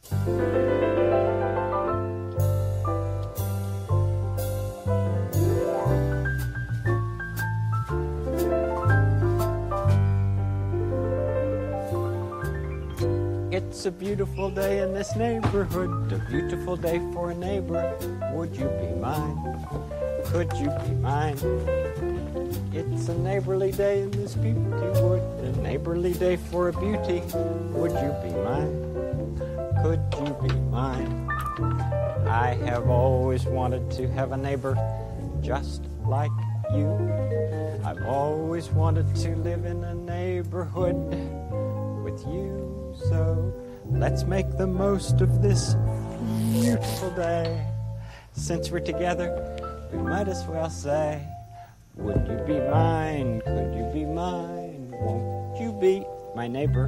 It's a beautiful day in this neighborhood, a beautiful day for a neighbor. Would you be mine? Could you be mine? It's a neighborly day in this beauty wood, a neighborly day for a beauty. Would you be mine? Could you be mine? I have always wanted to have a neighbor just like you. I've always wanted to live in a neighborhood with you. So let's make the most of this beautiful day. Since we're together, we might as well say, would you be mine? Could you be mine? Won't you be my neighbor?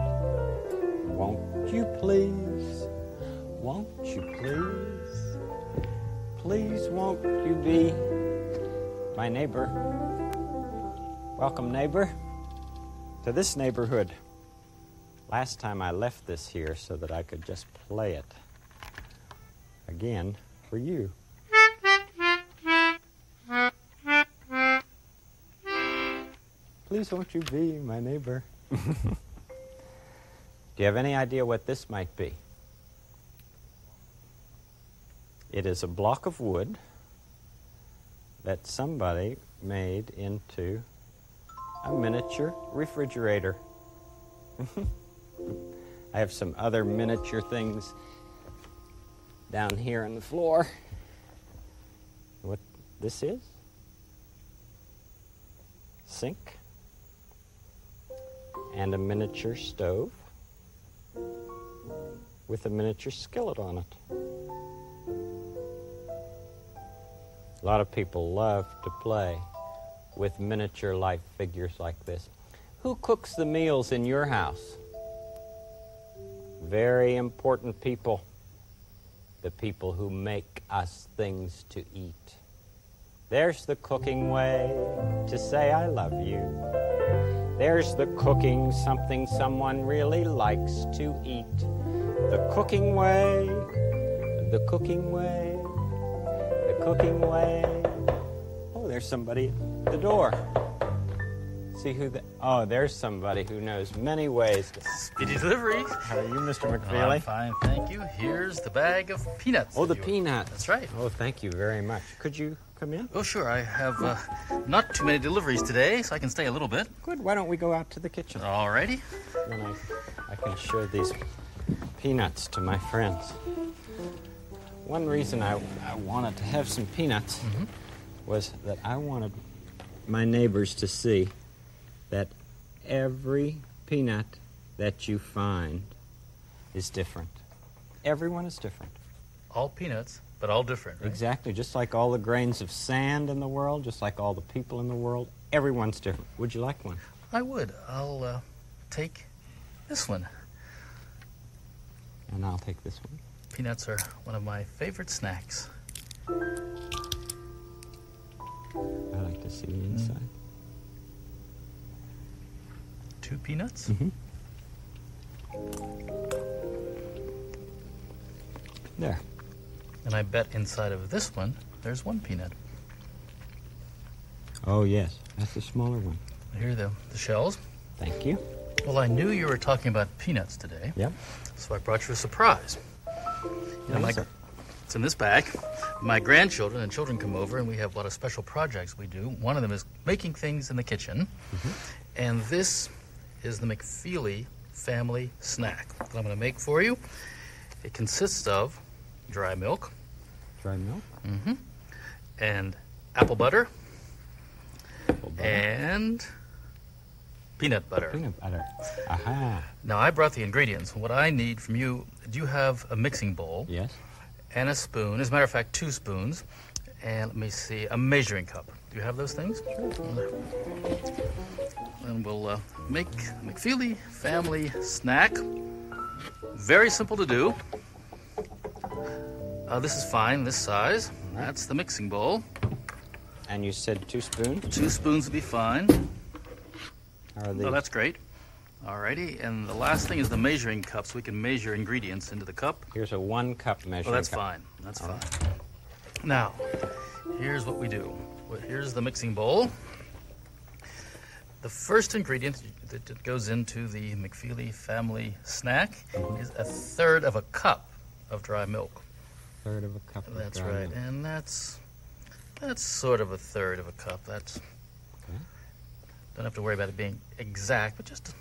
Won't you please? Won't you please? Please won't you be my neighbor? Welcome, neighbor, to this neighborhood. Last time I left this here so that I could just play it again for you. Please won't you be my neighbor? Do you have any idea what this might be? It is a block of wood that somebody made into a miniature refrigerator. I have some other miniature things down here on the floor. What this is? Sink and a miniature stove with a miniature skillet on it. A lot of people love to play with miniature life figures like this. Who cooks the meals in your house? Very important people. The people who make us things to eat. There's the cooking way to say I love you. There's the cooking something someone really likes to eat. The cooking way, the cooking way, the cooking way. Oh, there's somebody at the door. See who oh, there's somebody who knows many ways to... Speedy delivery. How are you, Mr. McFeely? I'm fine, thank you. Here's the bag of peanuts. Oh, the peanuts. That's right. Oh, thank you very much. Could you come in? Oh, sure. I have not too many deliveries today, so I can stay a little bit. Good. Why don't we go out to the kitchen? All righty. Then I can show these peanuts to my friends. One reason I wanted to have some peanuts was that I wanted my neighbors to see that every peanut that you find is different. Everyone is different. All peanuts, but all different, right? Exactly. Just like all the grains of sand in the world, just like all the people in the world, everyone's different. Would you like one? I would. I'll take this one. And I'll take this one. Peanuts are one of my favorite snacks. I like to see the inside. 2 peanuts. There. And I bet inside of this one, there's 1 peanut. Oh, yes. That's the smaller one. Here are the shells. Thank you. Well, I knew you were talking about peanuts today. Yep. So I brought you a surprise. You know, it's in this bag. My grandchildren and children come over, and we have a lot of special projects we do. One of them is making things in the kitchen. And this is the McFeely family snack that I'm going to make for you. It consists of dry milk. Dry milk? And apple butter. And peanut butter. Peanut butter. Aha. Now, I brought the ingredients. What I need from you, do you have a mixing bowl? Yes. And a spoon. As a matter of fact, 2 spoons. And let me see, a measuring cup. Do you have those things? Sure. And we'll make McFeely family snack. Very simple to do. This is fine, this size. That's the mixing bowl. And you said 2 spoons? 2 spoons would be fine. How are these? Oh, that's great. Alrighty, and the last thing is the measuring cup, so we can measure ingredients into the cup. Here's a 1 cup measuring Oh, that's cup. fine. That's fine. Now, here's what we do. Here's the mixing bowl. The first ingredient that goes into the McFeely family snack is 1/3 of a cup of dry milk. 1/3 of a cup of That's dry right, milk. and that's sort of 1/3 of a cup. That's don't have to worry about it being exact, but just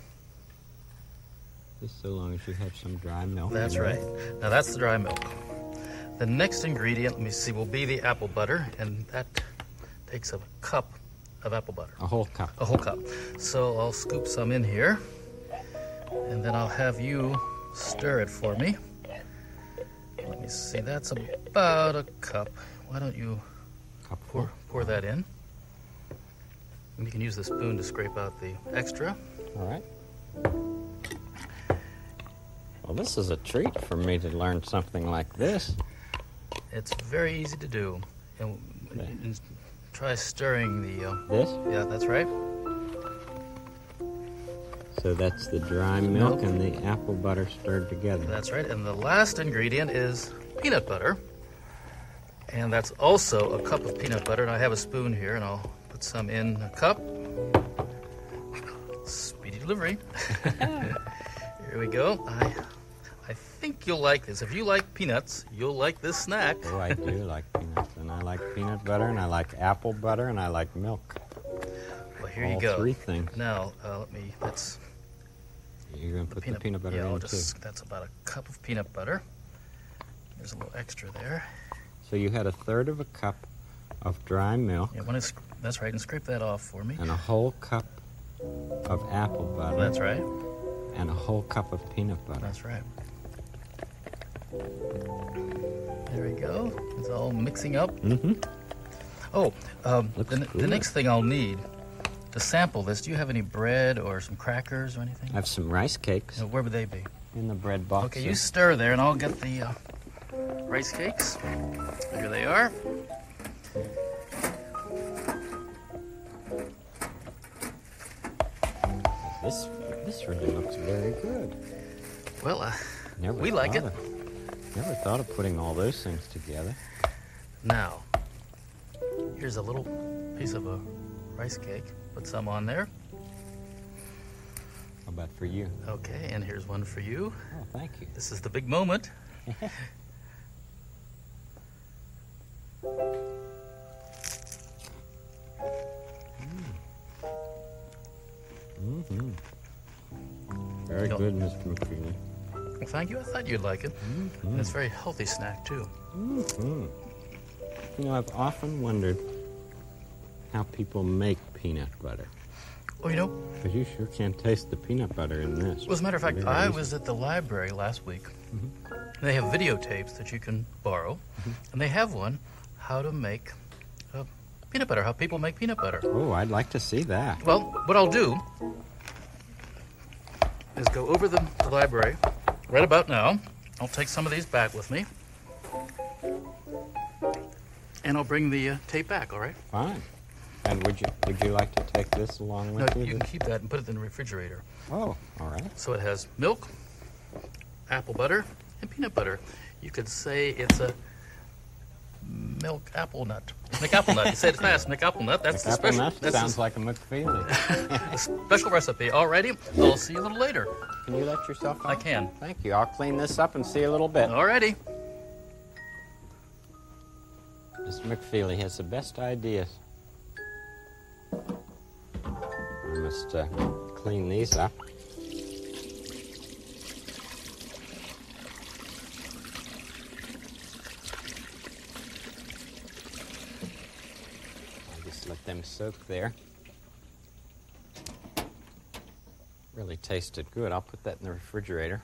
so long as you have some dry milk. that's right. Now that's the dry milk. The next ingredient, let me see, will be the apple butter, and that takes a cup of apple butter. A whole cup. A whole cup. So I'll scoop some in here, and then I'll have you stir it for me. Let me see, that's about a cup. Why don't you pour that in? And you can use the spoon to scrape out the extra. All right. Well, this is a treat for me to learn something like this. It's very easy to do. And try stirring the... This? Yeah, that's right. So that's the dry milk and the apple butter stirred together. That's right. And the last ingredient is peanut butter. And that's also a cup of peanut butter. And I have a spoon here, and I'll put some in a cup. Speedy delivery. Here we go. I think you'll like this. If you like peanuts, you'll like this snack. Oh, I do like peanuts. And I like peanut butter, and I like apple butter, and I like milk. Well, here you go. All 3 things. Now, that's... You're going to put the peanut butter in, too. That's about a cup of peanut butter. There's a little extra there. So you had 1/3 of a cup of dry milk. Yeah, that's right, and scrape that off for me. And a whole cup of apple butter. That's right. And a whole cup of peanut butter. That's right. There we go. It's all mixing up. Mm-hmm. Oh, the good. next thing I'll need to sample this, do you have any bread or some crackers or anything? I have some rice cakes Where would they be? in the bread box. Okay, you stir there, and I'll get the rice cakes. Here they are. This really looks very good. Well, Never we like it. Never thought of putting all those things together. Now, here's a little piece of a rice cake. Put some on there. How about for you? Okay, and here's one for you. Oh, thank you. This is the big moment. Mm-hmm. Very good, Mr. McFeely. Well, thank you. I thought you'd like it. Mm-hmm. And it's a very healthy snack, too. Mm-hmm. You know, I've often wondered how people make peanut butter. Oh, you know, Because you sure can't taste the peanut butter in this. well, as a matter of fact, Very I easy. was at the library last week. They have videotapes that you can borrow, and they have one, how to make peanut butter, how people make peanut butter. Oh, I'd like to see that. Well, what I'll do is go over the library right about now. I'll take some of these back with me, and I'll bring the tape back, all right? Fine. And would you like to take this along No, with you? you can keep that and put it in the refrigerator. Oh, all right. So it has milk, apple butter, and peanut butter. You could say it's a milk apple nut. McApple nut. You say it fast, McApple nut. That's the Apple special. nut That's sounds like a McFeely. a special recipe. Alrighty, I'll see you a little later. Can you let yourself I out? can. Thank you. I'll clean this up and see you a little bit. Alrighty. Mr. McFeely has the best ideas. I must clean these up. I'll just let them soak there. Really tasted good. I'll put that in the refrigerator.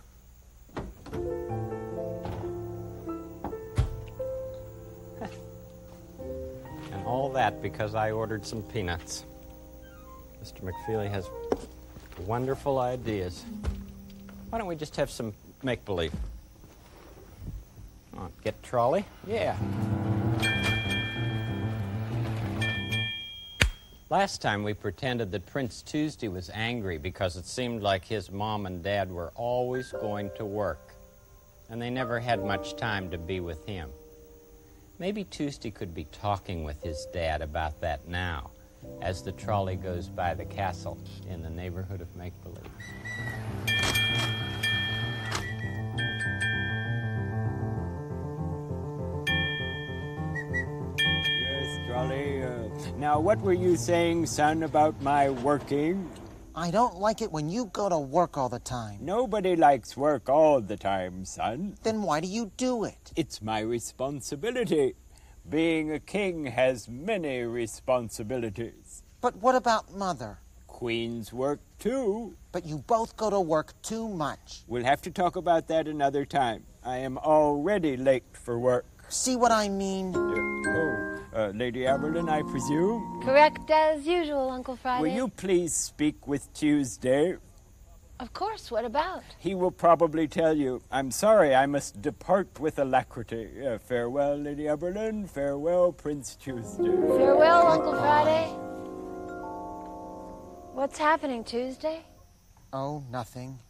And all that because I ordered some peanuts. Mr. McFeely has wonderful ideas. Why don't we just have some make-believe? Come on, get trolley? Yeah. Last time we pretended that Prince Tuesday was angry because it seemed like his mom and dad were always going to work, and they never had much time to be with him. Maybe Tuesday could be talking with his dad about that now, as the trolley goes by the castle in the neighborhood of make-believe. Yes, Trolley. Now, what were you saying, son, about my working? I don't like it when you go to work all the time. Nobody likes work all the time, son. Then why do you do it? It's my responsibility. Being a king has many responsibilities. But what about Mother? Queens work too. But you both go to work too much. We'll have to talk about that another time. I am already late for work. See what I mean? Lady Aberlin, I presume? Correct as usual, Uncle Friday. Will you please speak with Tuesday? Of course, what about? He will probably tell you. I'm sorry, I must depart with alacrity. Farewell, Lady Aberlin. Farewell, Prince Tuesday. Farewell, Uncle Friday. What's happening, Tuesday? Oh, nothing.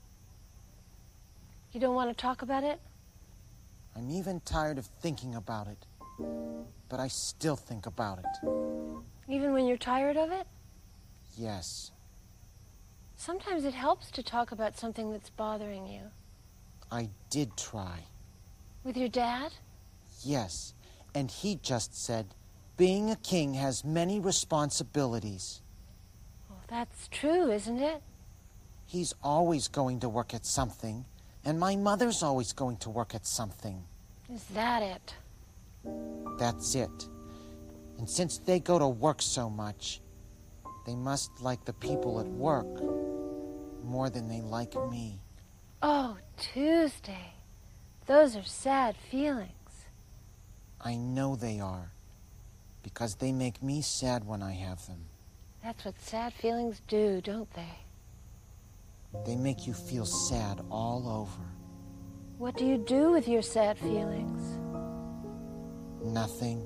You don't want to talk about it? I'm even tired of thinking about it. But I still think about it. Even when you're tired of it? Yes. Sometimes it helps to talk about something that's bothering you. I did try. With your dad? Yes. And he just said, being a king has many responsibilities. Well, that's true, isn't it? He's always going to work at something. And my mother's always going to work at something. Is that it? That's it. And since they go to work so much, they must like the people at work more than they like me. Oh, Tuesday. Those are sad feelings. I know they are, because they make me sad when I have them. That's what sad feelings do, don't they? They make you feel sad all over. What do you do with your sad feelings? Nothing.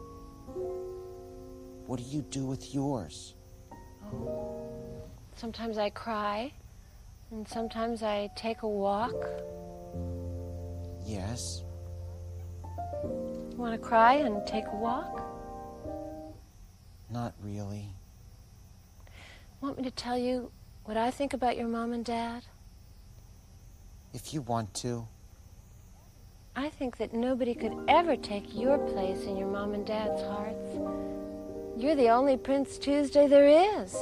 What do you do with yours? Oh, sometimes I cry, and sometimes I take a walk. Yes. You want to cry and take a walk? Not really. Want me to tell you what I think about your mom and dad? If you want to. I think that nobody could ever take your place in your mom and dad's hearts. You're the only Prince Tuesday there is.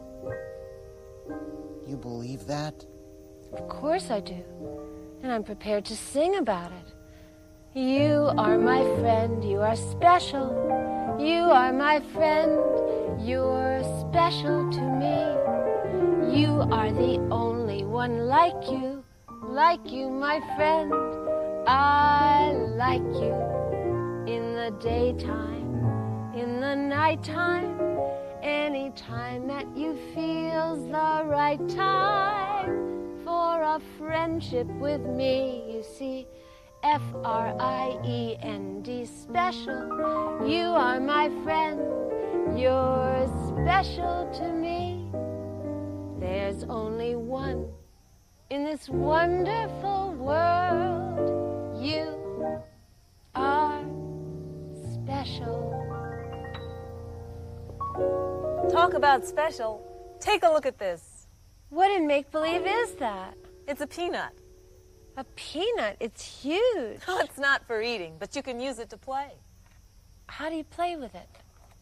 You believe that? Of course I do. And I'm prepared to sing about it. You are my friend, you are special. You are my friend, you're special to me. You are the only one like you, my friend. I like you in the daytime, in the nighttime, any time that you feel's the right time for a friendship with me. You see, Friend, special. You are my friend, you're special to me. There's only one in this wonderful world. You are special. Talk about special. Take a look at this. What in make-believe is that? It's a peanut. A peanut? It's huge. Oh, it's not for eating, but you can use it to play. How do you play with it?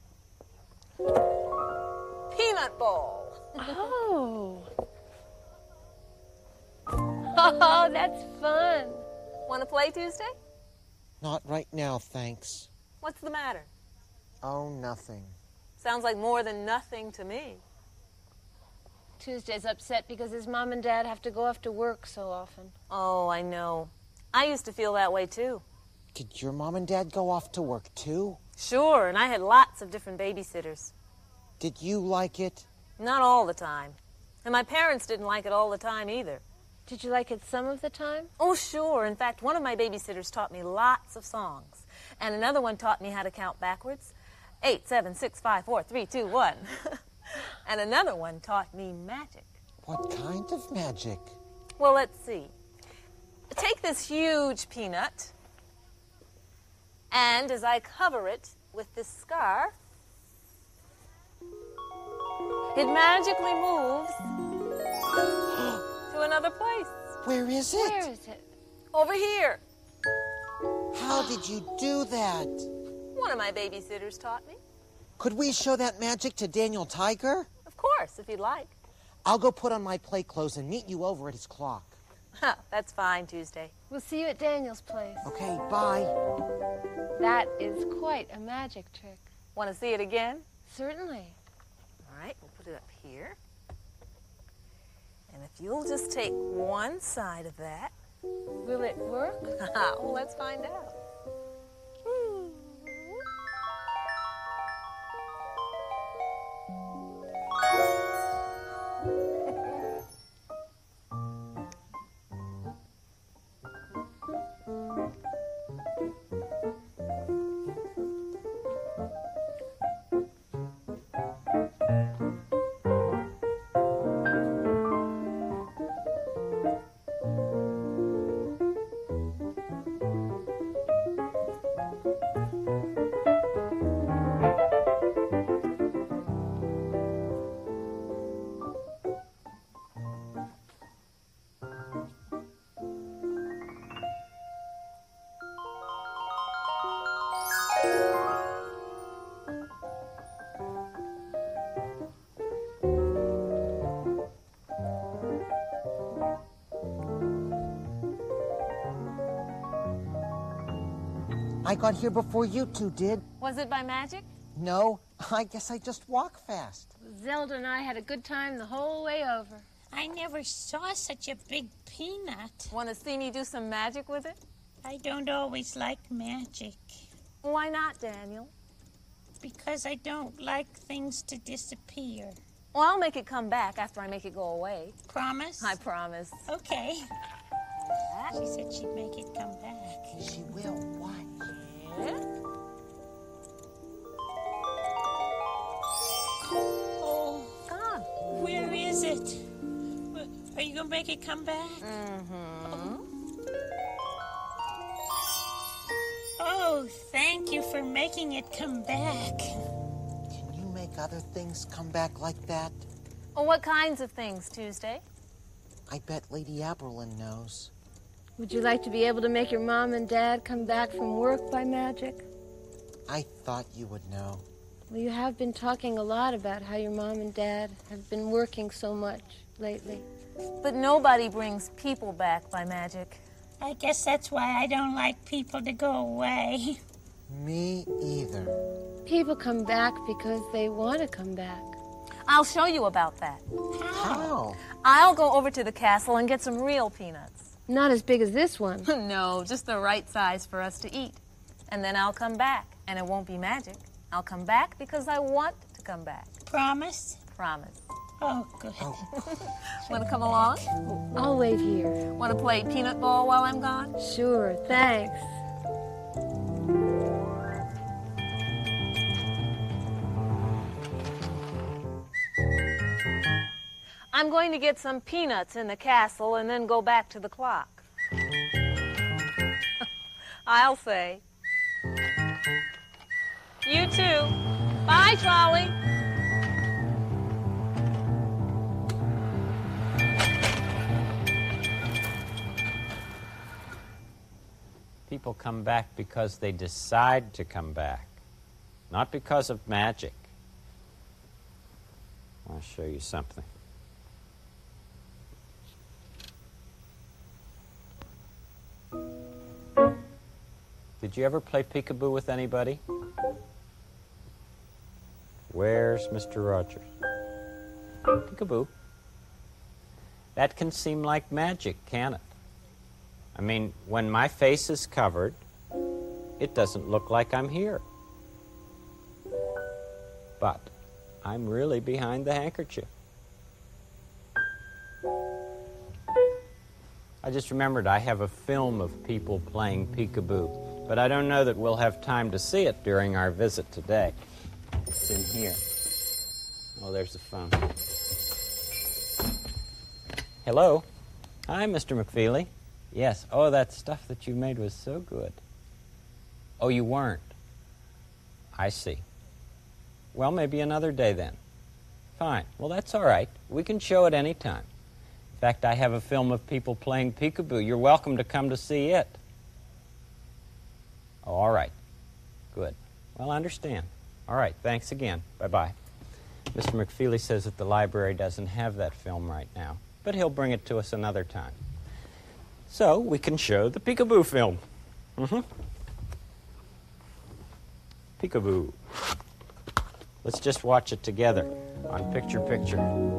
Peanut ball. Oh. Oh, that's fun. Want to play Tuesday? Not right now, thanks. What's the matter? Oh, nothing. Sounds like more than nothing to me. Tuesday's upset because his mom and dad have to go off to work so often. Oh, I know. I used to feel that way, too. Did your mom and dad go off to work, too? Sure, and I had lots of different babysitters. Did you like it? Not all the time. And my parents didn't like it all the time, either. Did you like it some of the time? Oh, sure. In fact, one of my babysitters taught me lots of songs. And another one taught me how to count backwards. 8, 7, 6, 5, 4, 3, 2, 1. And another one taught me magic. What kind of magic? Well, let's see. Take this huge peanut, and as I cover it with this scarf, it magically moves to another place. Where is it? Where is it? Over here. How did you do that? One of my babysitters taught me. Could we show that magic to Daniel Tiger? Of course, if you'd like. I'll go put on my play clothes and meet you over at his clock. That's fine, Tuesday. We'll see you at Daniel's place. Okay, bye. That is quite a magic trick. Want to see it again? Certainly. All right, we'll put it up here. And if you'll just take one side of that. Will it work? Well, let's find out. I got here before you two did. Was it by magic? No, I guess I just walk fast. Zelda and I had a good time the whole way over. I never saw such a big peanut. Want to see me do some magic with it? I don't always like magic Why not, Daniel? because I don't like things to disappear. Well, I'll make it come back after I make it go away. Promise? I promise. Okay. She said she'd make it come back. She will. Watch. Oh, Gone. where is it? Are you going to make it come back? Mm-hmm. Oh, thank you for making it come back. Can you make other things come back like that? Well, what kinds of things, Tuesday? I bet Lady Aberlin knows. Would you like to be able to make your mom and dad come back from work by magic? I thought you would know. Well, you have been talking a lot about how your mom and dad have been working so much lately. But nobody brings people back by magic. I guess that's why I don't like people to go away. Me either. People come back because they want to come back. I'll show you about that. How? I'll go over to the castle and get some real peanuts. Not as big as this one. No, just the right size for us to eat. And then I'll come back, and it won't be magic. I'll come back because I want to come back. Promise? Promise. Oh, good. Want to come along? I'll wait here. Want to play peanut ball while I'm gone? Sure, thanks. I'm going to get some peanuts in the castle and then go back to the clock. I'll say. You too. Bye, Trolley. People come back because they decide to come back, not because of magic. I'll show you something. Did you ever play peekaboo with anybody? Where's Mr. Rogers? Peekaboo. That can seem like magic, can it? I mean, when my face is covered, it doesn't look like I'm here. But I'm really behind the handkerchief. I just remembered I have a film of people playing peekaboo, but I don't know that we'll have time to see it during our visit today. here. Oh, there's the phone. Hello? Hi, Mr. McFeely. Yes. Oh, that stuff that you made was so good. Oh, you weren't? I see. Well, maybe another day then. Fine. Well, that's all right. We can show it any time. In fact, I have a film of people playing peekaboo. You're welcome to come to see it. Oh, all right. Good. Well, I understand. All right. Thanks again. Bye-bye. Mr. McFeely says that the library doesn't have that film right now, but he'll bring it to us another time. So we can show the peekaboo film. Peekaboo. Let's just watch it together on picture-picture.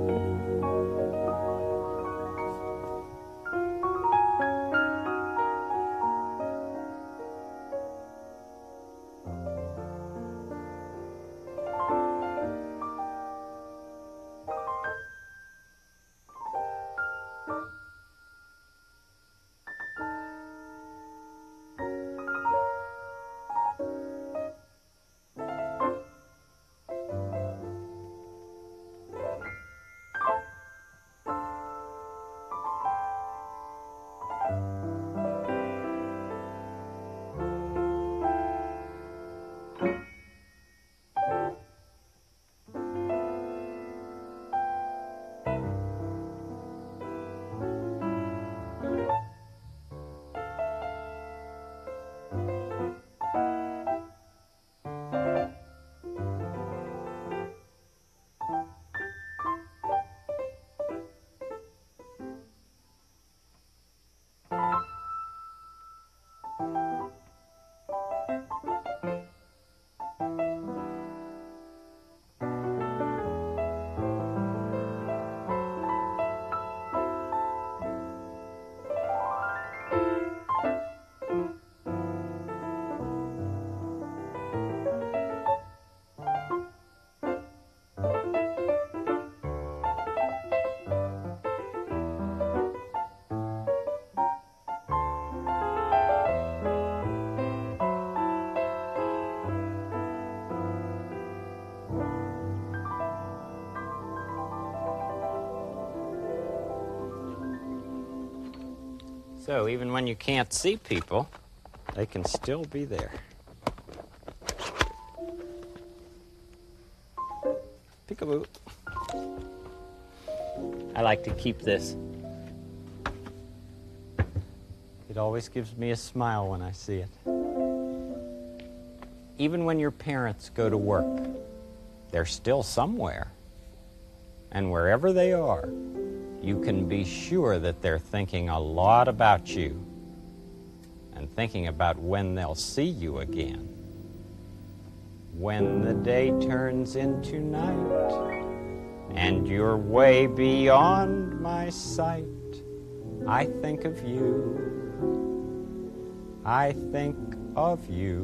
So even when you can't see people, they can still be there. Peekaboo. I like to keep this. It always gives me a smile when I see it. Even when your parents go to work, they're still somewhere. And wherever they are, you can be sure that they're thinking a lot about you and thinking about when they'll see you again. When the day turns into night and you're way beyond my sight, I think of you. I think of you.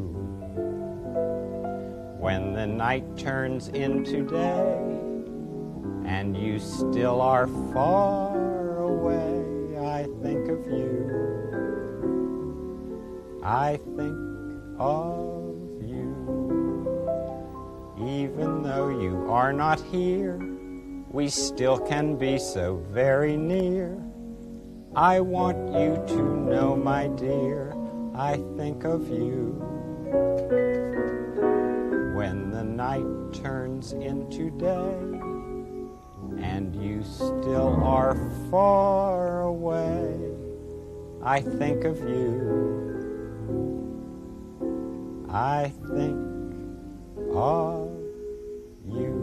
When the night turns into day and you still are far away, I think of you. I think of you. Even though you are not here, we still can be so very near. I want you to know, my dear, I think of you. When the night turns into day and you still are far away, I think of you. I think of you.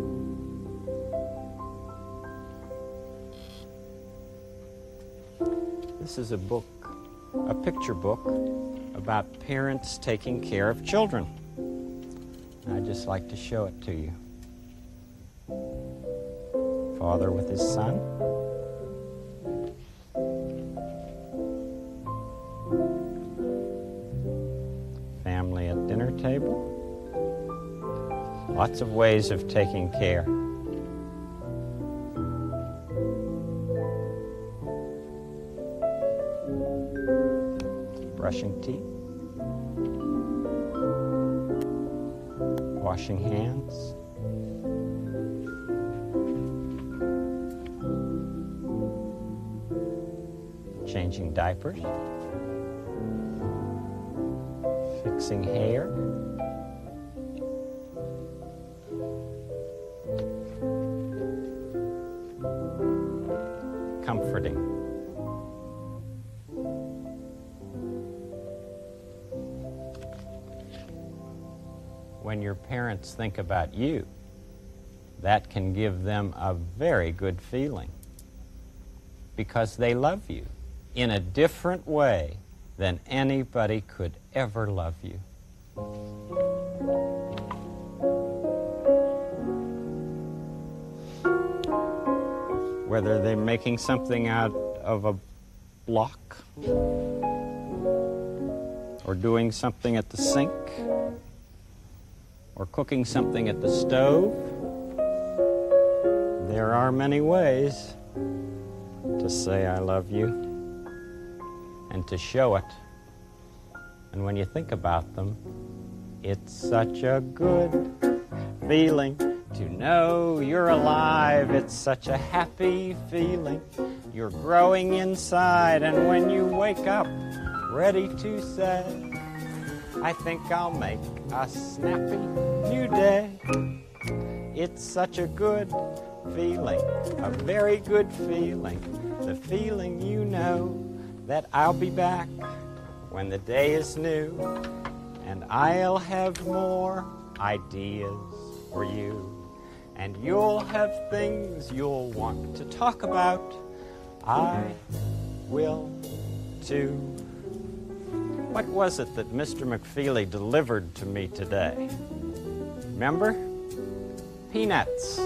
This is a book, a picture book about parents taking care of children. I'd just like to show it to you. Father with his son. Family at dinner table. Lots of ways of taking care. Brushing teeth. Washing hands. changing diapers, fixing hair, comforting. When your parents think about you, that can give them a very good feeling because they love you in a different way than anybody could ever love you. Whether they're making something out of a block or doing something at the sink or cooking something at the stove, there are many ways to say I love you and to show it. And when you think about them, it's such a good feeling to know you're alive. It's such a happy feeling. You're growing inside, and when you wake up, ready to say, I think I'll make a snappy new day. It's such a good feeling, a very good feeling, the feeling you know that I'll be back when the day is new, and I'll have more ideas for you, and you'll have things you'll want to talk about. I will too. What was it that Mr. McFeely delivered to me today? Remember? Peanuts.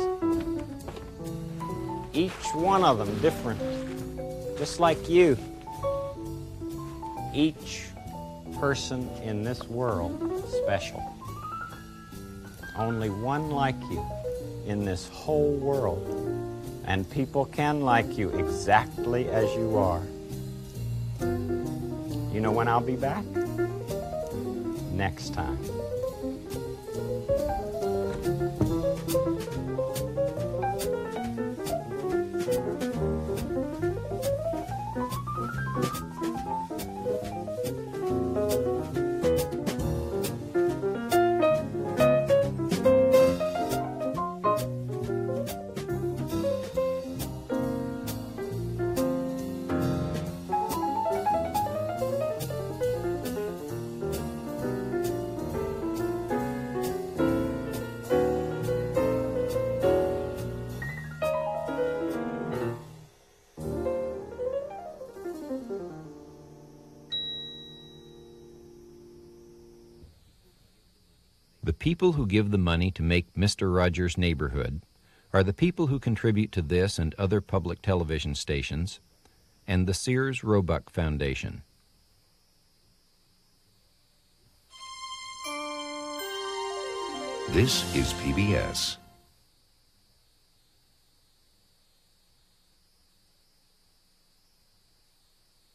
Each one of them different, just like you. Each person in this world special. Only one like you in this whole world. And people can like you exactly as you are. You know when I'll be back? Next time. The people who give the money to make Mr. Rogers' Neighborhood are the people who contribute to this and other public television stations and the Sears Roebuck Foundation. This is PBS.